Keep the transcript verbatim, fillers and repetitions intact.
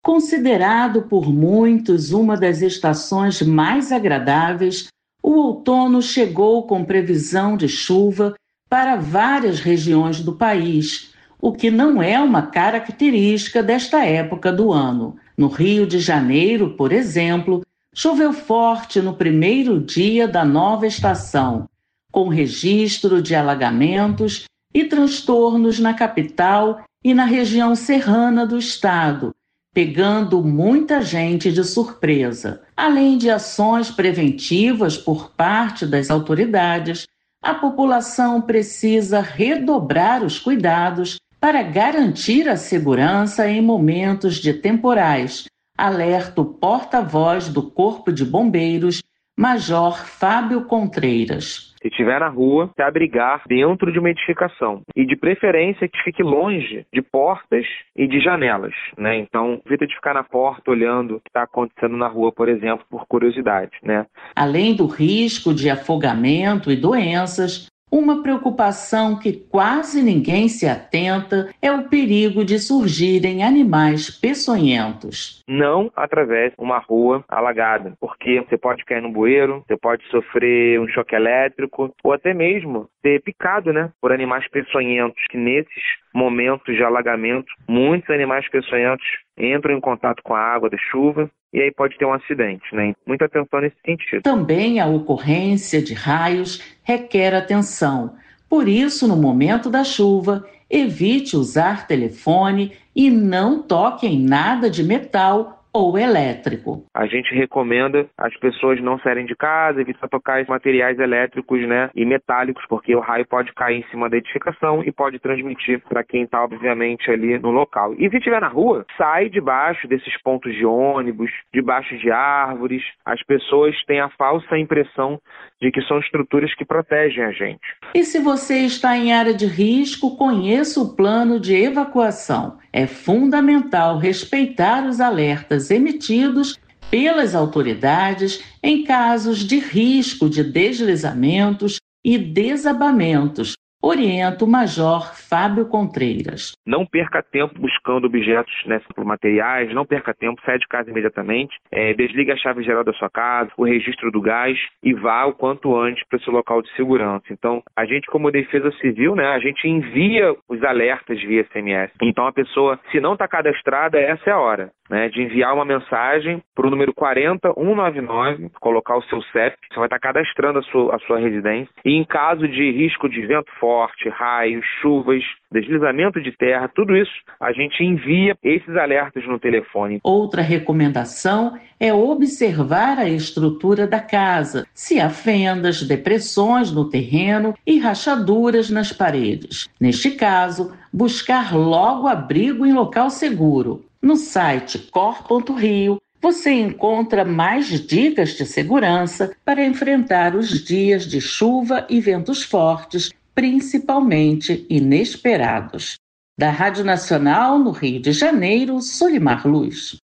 Considerado por muitos uma das estações mais agradáveis, o outono chegou com previsão de chuva para várias regiões do país, o que não é uma característica desta época do ano. No Rio de Janeiro, por exemplo, choveu forte no primeiro dia da nova estação, com registro de alagamentos e transtornos na capital e na região serrana do estado, pegando muita gente de surpresa. Além de ações preventivas por parte das autoridades, a população precisa redobrar os cuidados para garantir a segurança em momentos de temporais, alerta o porta-voz do Corpo de Bombeiros, Major Fábio Contreiras. Se estiver na rua, se abrigar dentro de uma edificação e de preferência que fique longe de portas e de janelas, né? Então, evita de ficar na porta olhando o que está acontecendo na rua, por exemplo, por curiosidade, né? Além do risco de afogamento e doenças, uma preocupação que quase ninguém se atenta é o perigo de surgirem animais peçonhentos. Não atravesse uma rua alagada, porque você pode cair no bueiro, você pode sofrer um choque elétrico ou até mesmo ser picado, né, por animais peçonhentos, que nesses momentos de alagamento, muitos animais peçonhentos entram em contato com a água da chuva e aí pode ter um acidente, né? Muita atenção nesse sentido. Também a ocorrência de raios requer atenção. Por isso, no momento da chuva, evite usar telefone e não toque em nada de metal ou elétrico. A gente recomenda as pessoas não saírem de casa, evitar tocar em materiais elétricos, né, e metálicos, porque o raio pode cair em cima da edificação e pode transmitir para quem está, obviamente, ali no local. E se estiver na rua, sai debaixo desses pontos de ônibus, debaixo de árvores. As pessoas têm a falsa impressão de que são estruturas que protegem a gente. E se você está em área de risco, conheça o plano de evacuação. É fundamental respeitar os alertas emitidos pelas autoridades em casos de risco de deslizamentos e desabamentos, orienta o Major Fábio Contreiras. Não perca tempo buscando objetos, né, materiais, não perca tempo, saia de casa imediatamente, é, desligue a chave geral da sua casa, o registro do gás e vá o quanto antes para o seu local de segurança. Então, a gente como Defesa Civil, né, a gente envia os alertas via S M S. Então, a pessoa, se não está cadastrada, essa é a hora, né, de enviar uma mensagem para o número quarenta, cento e noventa e nove, colocar o seu C E P, você vai estar cadastrando a sua, a sua residência. E em caso de risco de vento forte, raios, chuvas, deslizamento de terra, tudo isso, a gente envia esses alertas no telefone. Outra recomendação é observar a estrutura da casa, se há fendas, depressões no terreno e rachaduras nas paredes. Neste caso, buscar logo abrigo em local seguro. No site cor ponto rio, você encontra mais dicas de segurança para enfrentar os dias de chuva e ventos fortes, principalmente inesperados. Da Rádio Nacional, no Rio de Janeiro, Solimar Luz.